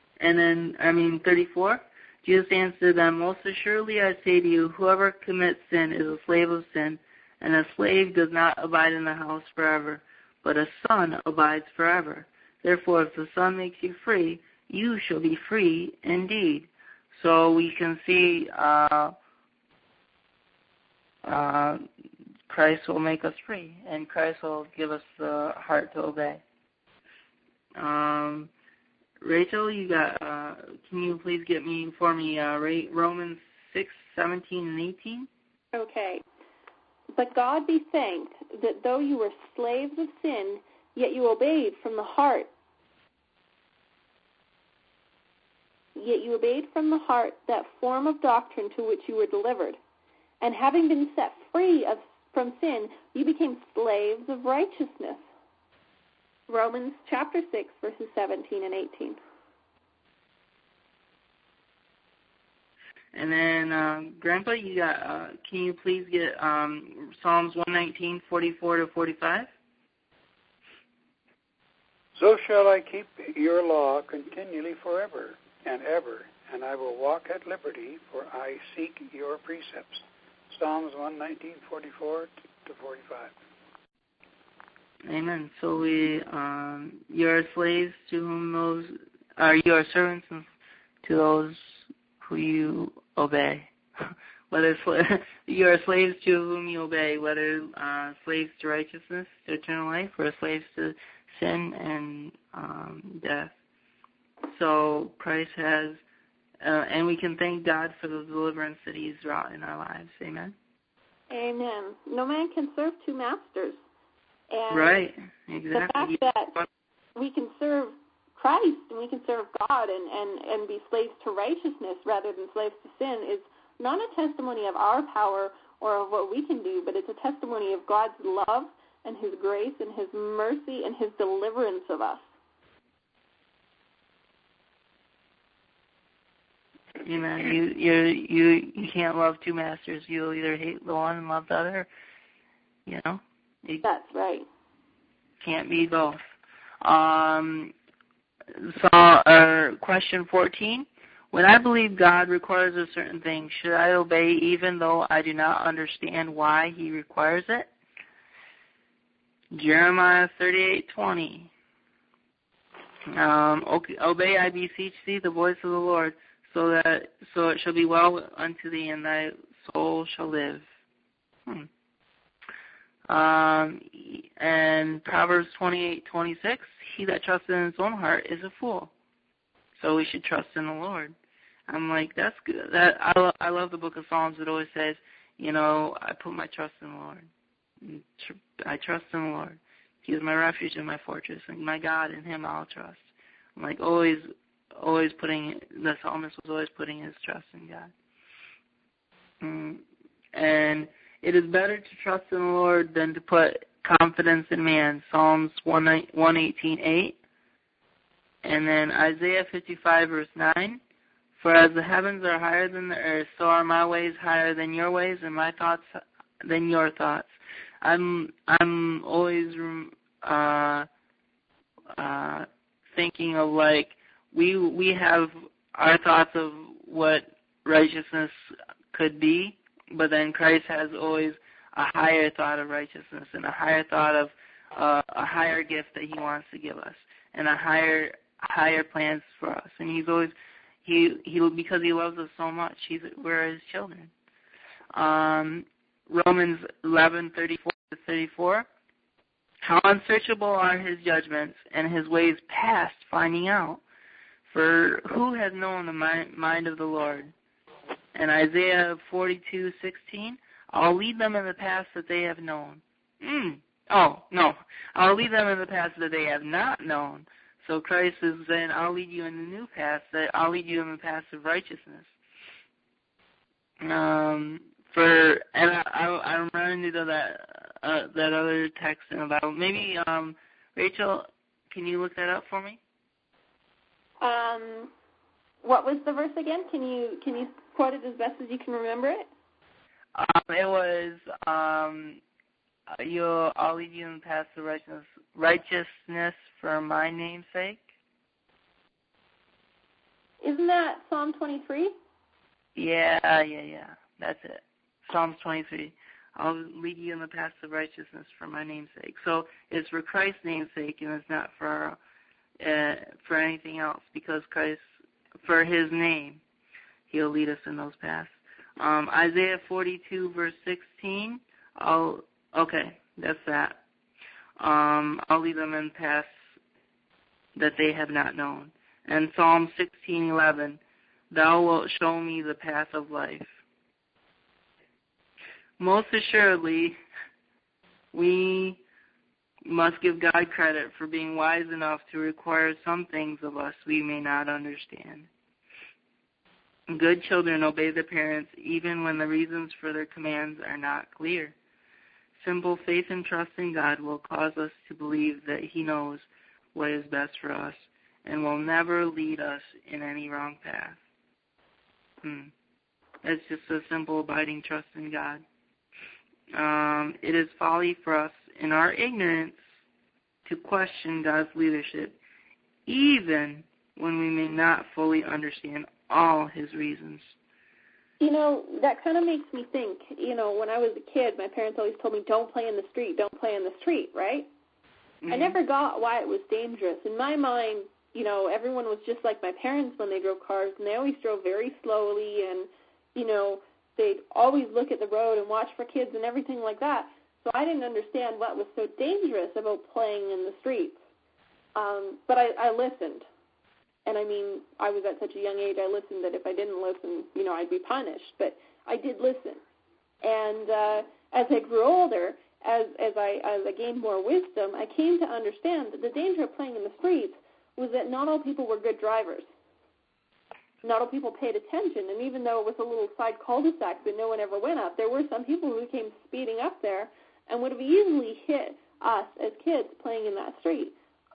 34. Jesus answered them, "Most assuredly I say to you, whoever commits sin is a slave of sin, and a slave does not abide in the house forever, but a son abides forever. Therefore, if the Son makes you free, you shall be free indeed." So we can see Christ will make us free, and Christ will give us the heart to obey. Rachel, you got? Can you please get me for me Romans 6, 17, and 18? Okay. But God be thanked that though you were slaves of sin, yet you obeyed from the heart. Yet you obeyed from the heart that form of doctrine to which you were delivered. And having been set free from sin, you became slaves of righteousness. Romans chapter 6, verses 17 and 18. And then, Grandpa, you got? Can you please get Psalms 119, 44 to 45? So shall I keep your law continually forever and ever, and I will walk at liberty, for I seek your precepts. Psalms 119, 44 to 45. Amen. So you are slaves to whom those, you are servants to those who you obey. Whether you are slaves to whom you obey, whether slaves to righteousness, to eternal life, or slaves to sin and death. So Christ has, and we can thank God for the deliverance that He's wrought in our lives. Amen. Amen. No man can serve two masters. And right, exactly. The fact that we can serve Christ and we can serve God and be slaves to righteousness rather than slaves to sin is not a testimony of our power or of what we can do, but it's a testimony of God's love and His grace and His mercy and His deliverance of us. Amen. You can't love two masters. You'll either hate the one and love the other. You know. That's right. Can't be both. Question 14. When I believe God requires a certain thing, should I obey even though I do not understand why He requires it? Jeremiah 38:20. Obey, I beseech thee, the voice of the Lord, so it shall be well unto thee, and thy soul shall live. And Proverbs 28:26, he that trusts in his own heart is a fool. So we should trust in the Lord. I'm like, that's good. I love the book of Psalms. It always says, I put my trust in the Lord. I trust in the Lord. He is my refuge and my fortress, and my God, in him I'll trust. I'm like always putting, the psalmist was always putting his trust in God. And it is better to trust in the Lord than to put confidence in man. Psalms 118:8. And then Isaiah 55, verse 9. For as the heavens are higher than the earth, so are my ways higher than your ways, and my thoughts than your thoughts. I'm always thinking of like we have our thoughts of what righteousness could be, but then Christ has always a higher thought of righteousness and a higher thought of a higher gift that he wants to give us and a higher plans for us. And he's always he because he loves us so much, we're his children. Romans 11:34-34. How unsearchable are his judgments, and his ways past finding out. For who has known the mind of the Lord? And Isaiah 42:16. I'll lead them in the paths that they have known. Oh, no. I'll lead them in the paths that they have not known. So Christ is saying, I'll lead you in the new paths, that I'll lead you in the paths of righteousness. I'm running into that other text in the Bible. Maybe, Rachel, can you look that up for me? What was the verse again? Can you quote it as best as you can remember it? It was, I'll lead you in the paths of righteousness for my name's sake. Isn't that Psalm 23? Yeah. That's it. Psalms 23. I'll lead you in the paths of righteousness for my name's sake. So it's for Christ's name's sake, and it's not for anything else, because Christ, for his name, he'll lead us in those paths. Isaiah 42, verse 16. That's that. I'll lead them in paths that they have not known. And Psalm 16:11. Thou wilt show me the path of life. Most assuredly, we must give God credit for being wise enough to require some things of us we may not understand. Good children obey their parents even when the reasons for their commands are not clear. Simple faith and trust in God will cause us to believe that he knows what is best for us and will never lead us in any wrong path. It's just a simple abiding trust in God. It is folly for us in our ignorance to question God's leadership, even when we may not fully understand all his reasons. That kind of makes me think, when I was a kid, my parents always told me, don't play in the street, right? Mm-hmm. I never got why it was dangerous. In my mind, everyone was just like my parents when they drove cars, and they always drove very slowly, and, they'd always look at the road and watch for kids and everything like that. So I didn't understand what was so dangerous about playing in the streets. But I listened. And I was at such a young age, I listened that if I didn't listen, I'd be punished. But I did listen. And as I grew older, as I gained more wisdom, I came to understand that the danger of playing in the streets was that not all people were good drivers. Not all people paid attention. And even though it was a little side cul-de-sac that no one ever went up, there were some people who came speeding up there and would have easily hit us as kids playing in that street.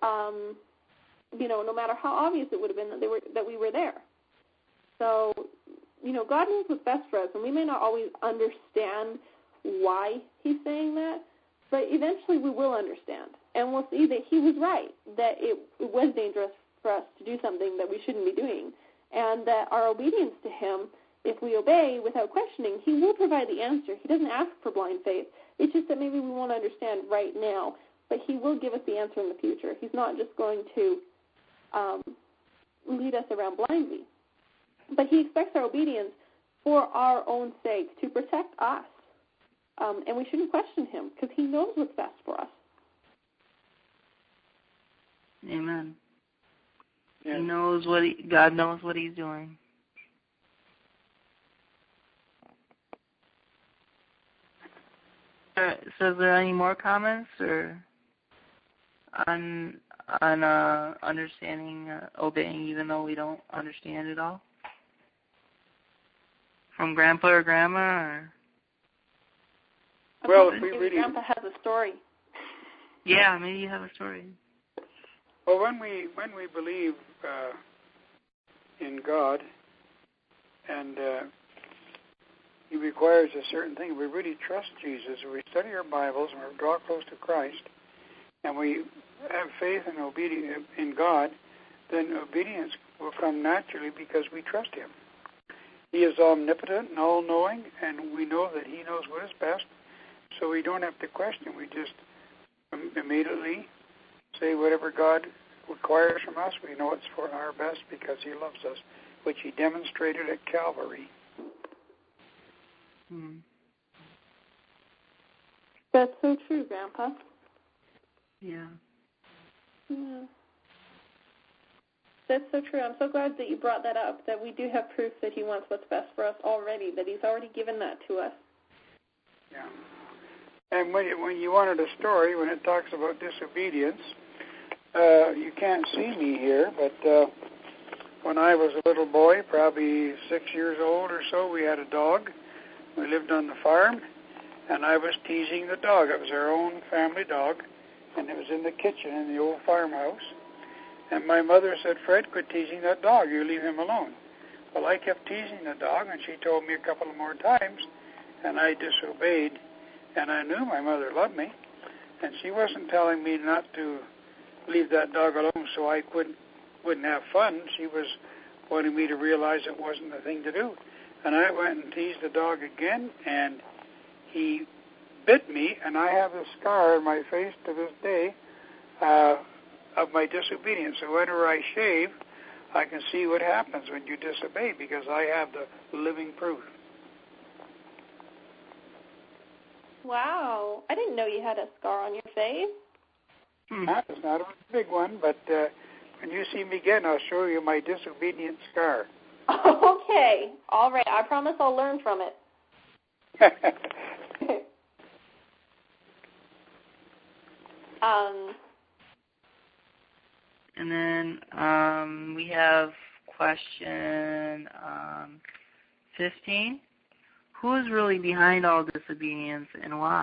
No matter how obvious it would have been that we were there. So, God knows what's best for us, and we may not always understand why he's saying that, but eventually we will understand, and we'll see that he was right, that it was dangerous for us to do something that we shouldn't be doing, and that our obedience to him, if we obey without questioning, he will provide the answer. He doesn't ask for blind faith. It's just that maybe we won't understand right now, but he will give us the answer in the future. He's not just going to lead us around blindly. But he expects our obedience for our own sake, to protect us. and we shouldn't question him because he knows what's best for us. Amen. Yeah. God knows what he's doing. So is there any more comments or on understanding, obeying even though we don't understand it all? From Grandpa or Grandma? Or? Well, if we really... Grandpa has a story. Yeah, maybe you have a story. Well, when we believe in God and He requires a certain thing, we really trust Jesus, we study our Bibles and we draw close to Christ, and we have faith and obedience in God, then obedience will come naturally because we trust Him. He is omnipotent and all-knowing, and we know that He knows what is best, so we don't have to question. We just immediately say whatever God requires from us, we know it's for our best because He loves us, which He demonstrated at Calvary. That's so true, Grandpa. Yeah. Yeah. That's so true. I'm so glad that you brought that up, that we do have proof that He wants what's best for us already, that He's already given that to us. Yeah. And when you wanted a story, when it talks about disobedience, you can't see me here, but when I was a little boy, probably 6 years old or so, we had a dog. We lived on the farm, and I was teasing the dog. It was our own family dog, and it was in the kitchen in the old farmhouse. And my mother said, "Fred, quit teasing that dog. You leave him alone." Well, I kept teasing the dog, and she told me a couple of more times, and I disobeyed. And I knew my mother loved me, and she wasn't telling me not to leave that dog alone so I wouldn't have fun. She was wanting me to realize it wasn't the thing to do. And I went and teased the dog again, and he bit me, and I have a scar on my face to this day of my disobedience. So whenever I shave, I can see what happens when you disobey because I have the living proof. Wow. I didn't know you had a scar on your face. It's not a big one, but when you see me again, I'll show you my disobedient scar. Okay. All right. I promise I'll learn from it. And then we have question 15. Who is really behind all disobedience and why?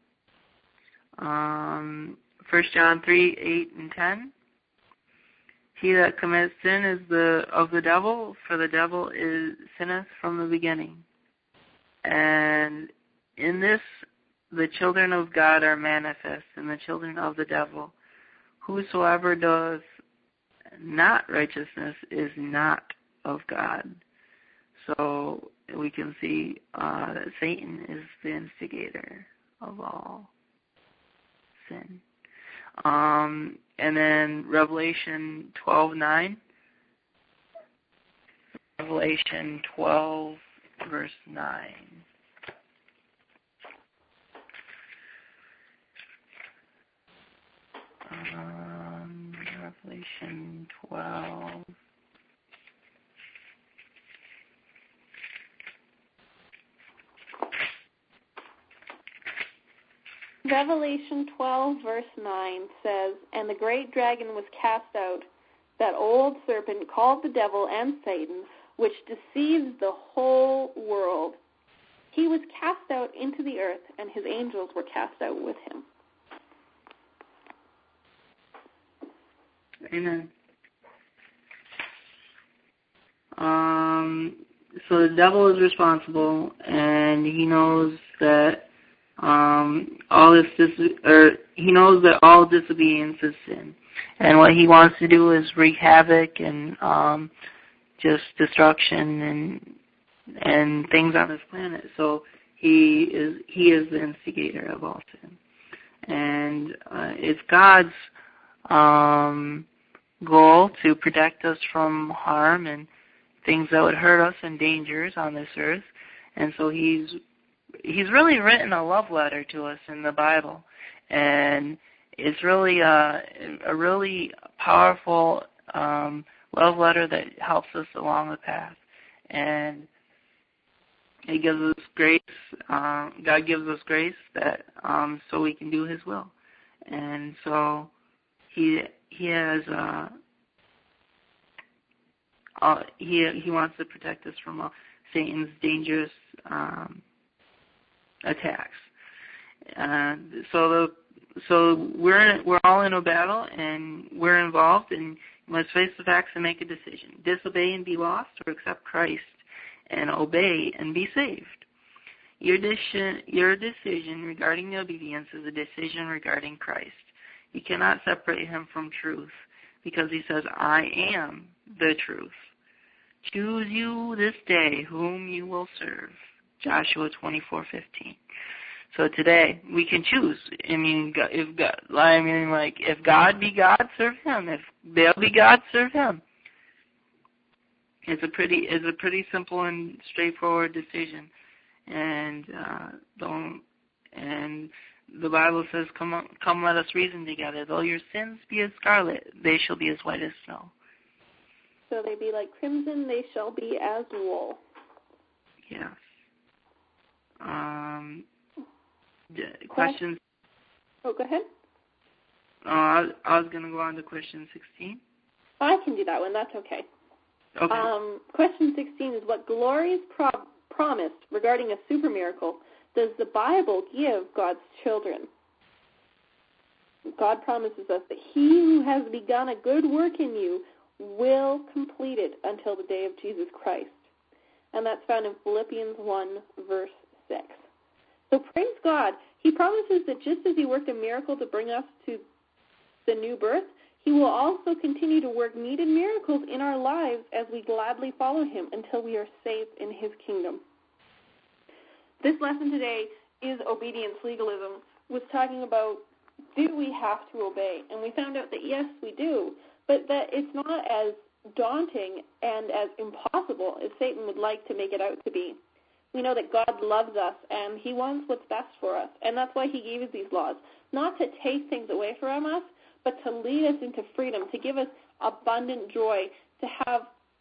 1 John 3:8-10. He that commits sin is of the devil, for the devil sinneth from the beginning. And in this the children of God are manifest, and the children of the devil. Whosoever does not righteousness is not of God. So we can see that Satan is the instigator of all sin. And then Revelation 12:9. Revelation 12, verse 9. Revelation 12. Revelation 12, verse 9 says, "And the great dragon was cast out, that old serpent called the devil and Satan, which deceives the whole world. He was cast out into the earth, and his angels were cast out with him." Amen. So the devil is responsible, and he knows that he knows that all disobedience is sin, and what he wants to do is wreak havoc and just destruction and things on this planet. So he is the instigator of all sin, and it's God's goal to protect us from harm and things that would hurt us and dangers on this earth. And so he's he's really written a love letter to us in the Bible, and it's really a really powerful love letter that helps us along the path. And he gives us grace. God gives us grace that so we can do His will. And so He has He wants to protect us from Satan's dangerous attacks. So we're all in a battle, and we're involved, and you must face the facts and make a decision: disobey and be lost, or accept Christ and obey and be saved. Your decision regarding the obedience is a decision regarding Christ. You cannot separate Him from truth, because He says, "I am the truth. Choose you this day whom you will serve." Joshua 24:15. So today we can choose. If God be God, serve Him. If Baal be God, serve Him. It's a pretty simple and straightforward decision. And the Bible says, "Come, let us reason together. Though your sins be as scarlet, they shall be as white as snow." So they be like crimson; they shall be as wool. Yes. Questions? Oh, go ahead. I was going to go on to question 16. I can do that one. That's okay. Okay. Question 16 is, what glorious promise regarding a super miracle does the Bible give God's children? God promises us that He who has begun a good work in you will complete it until the day of Jesus Christ. And that's found in Philippians 1, verse 6. So praise God. He promises that just as He worked a miracle to bring us to the new birth, He will also continue to work needed miracles in our lives as we gladly follow Him until we are saved in His kingdom. This lesson today is obedience legalism, was talking about, do we have to obey? And we found out that yes, we do, but that it's not as daunting and as impossible as Satan would like to make it out to be. We know that God loves us and He wants what's best for us, and that's why He gave us these laws, not to take things away from us, but to lead us into freedom, to give us abundant joy, to have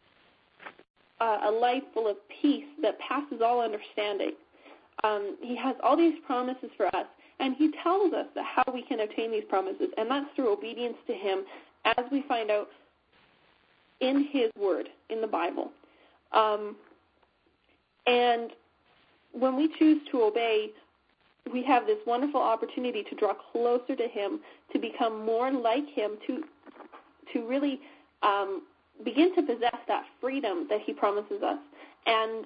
a life full of peace that passes all understanding. He has all these promises for us, and He tells us that how we can obtain these promises, and that's through obedience to Him, as we find out in His Word, in the Bible. And when we choose to obey, we have this wonderful opportunity to draw closer to Him, to become more like Him, to really begin to possess that freedom that He promises us. And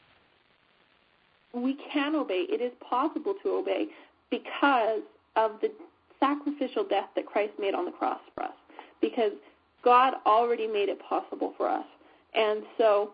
we can obey. It is possible to obey because of the sacrificial death that Christ made on the cross for us, because God already made it possible for us. And so,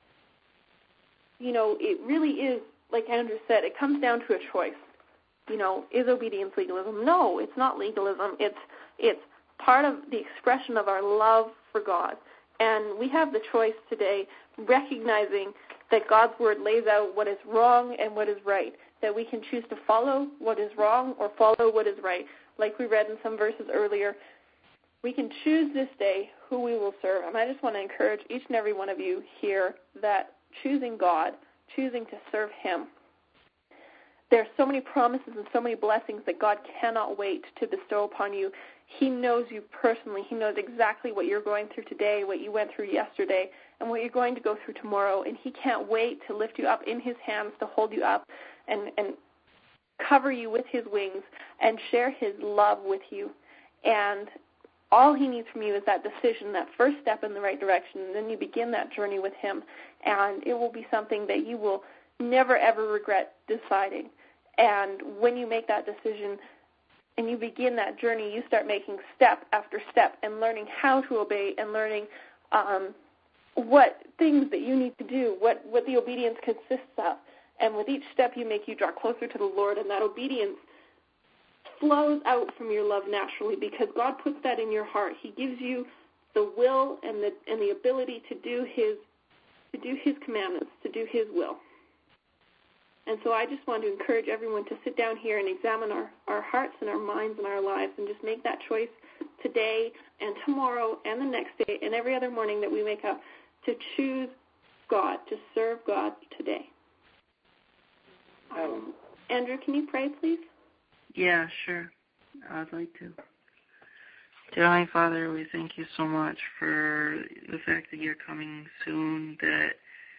it really is, like Andrew said, it comes down to a choice. Is obedience legalism? No, it's not legalism. It's part of the expression of our love for God. And we have the choice today, recognizing that God's Word lays out what is wrong and what is right, that we can choose to follow what is wrong or follow what is right. Like we read in some verses earlier, we can choose this day who we will serve. And I just want to encourage each and every one of you here that choosing God, choosing to serve Him, there are so many promises and so many blessings that God cannot wait to bestow upon you. He knows you personally. He knows exactly what you're going through today, what you went through yesterday, and what you're going to go through tomorrow. And He can't wait to lift you up in His hands, to hold you up and cover you with His wings and share His love with you. And all He needs from you is that decision, that first step in the right direction, and then you begin that journey with Him. And it will be something that you will never, ever regret deciding. And when you make that decision and you begin that journey, you start making step after step and learning how to obey and learning what things that you need to do, what the obedience consists of. And with each step you make, you draw closer to the Lord, and that obedience flows out from your love naturally because God puts that in your heart. He gives you the will and the ability to do His commandments, to do His will. And so I just want to encourage everyone to sit down here and examine our hearts and our minds and our lives and just make that choice today and tomorrow and the next day and every other morning that we wake up to choose God, to serve God today. Andrew, can you pray, please? Yeah, sure. I'd like to. Dear Heavenly Father, we thank you so much for the fact that you're coming soon, that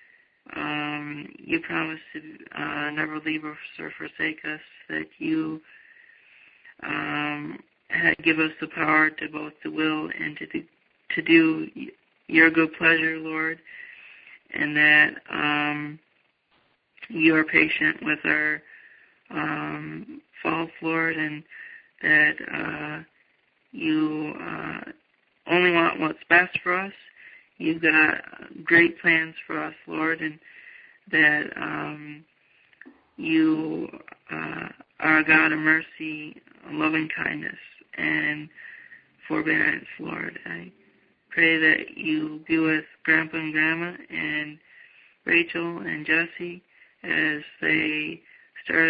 you promised to never leave us or forsake us, that you give us the power to both to will and to do your good pleasure, Lord, and that you are patient with our faults, Lord, and that you only want what's best for us. You've got great plans for us, Lord, and that you are a God of mercy, loving kindness, and forbearance, Lord. I pray that you be with Grandpa and Grandma and Rachel and Jesse as they start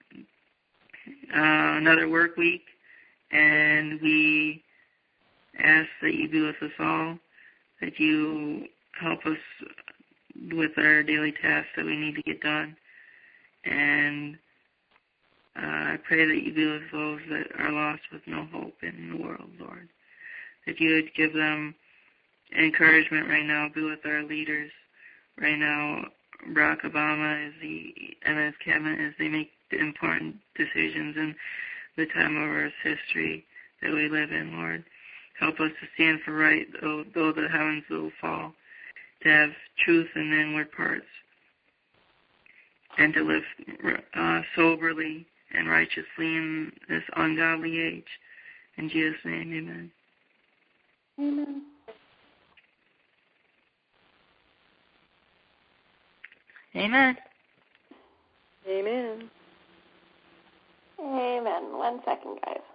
another work week, and we ask that you be with us all, that you help us with our daily tasks that we need to get done. And I pray that you be with those that are lost with no hope in the world, Lord. That you would give them encouragement right now, be with our leaders right now, Barack Obama and his cabinet as they make the important decisions in the time of Earth's history that we live in, Lord. Help us to stand for right, though the heavens will fall, to have truth in the inward parts, and to live soberly and righteously in this ungodly age. In Jesus' name, amen. Amen. Amen. Amen. Amen. 1 second, guys.